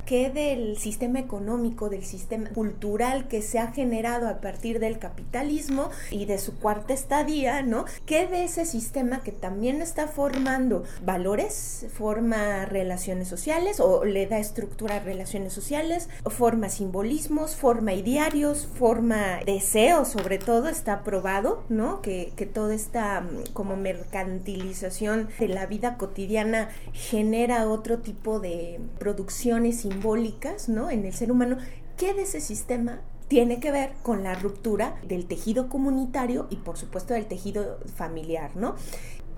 qué del sistema económico, del sistema cultural que se ha generado a partir del capitalismo y de su cuarta estadía, ¿no? ¿Qué de ese sistema que también está formando valores, forma relaciones sociales o le da estructura a relaciones sociales, forma simbolismos, forma idearios, forma deseos, sobre todo está probado, ¿no? Que toda esta como mercantilización de la vida cotidiana genera otro tipo de producciones simbólicas, ¿no? En el ser humano. ¿Qué de ese sistema tiene que ver con la ruptura del tejido comunitario y por supuesto del tejido familiar, ¿no?